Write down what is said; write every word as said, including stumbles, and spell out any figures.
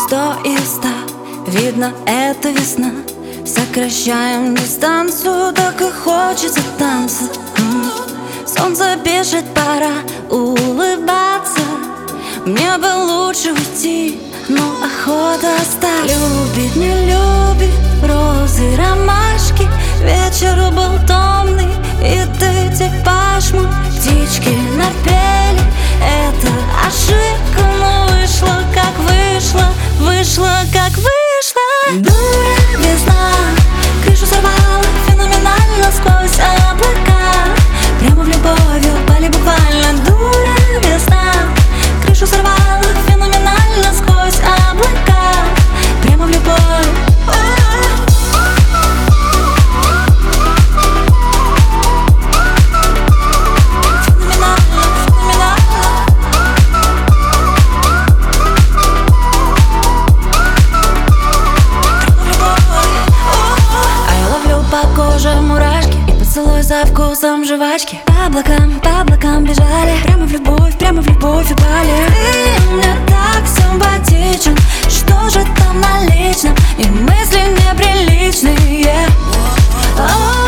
сто и ста. Видно, это весна. Сокращаем дистанцию, так и хочется танца. Солнце пишет, пора улыбаться. Мне бы лучше уйти, но охота остаться. Любит, не любит розы, ромашки. Вечер был томный, и ты типаж мой. Птички напели, это ошибка, но вышло, как вышло, вышло, как вышло. Дура, весна, крышу сорвала феноменально сквозь облака. Прямо в любовь упали буквально. Дура, весна, крышу сорвала феноменально сквозь облака. Прямо в любовь. Мурашки и поцелуй со вкусом жвачки. По облакам, по облакам бежали. Прямо в любовь, прямо в любовь упали. Ты мне так симпатичен. Что же там на личном? И мысли неприличные.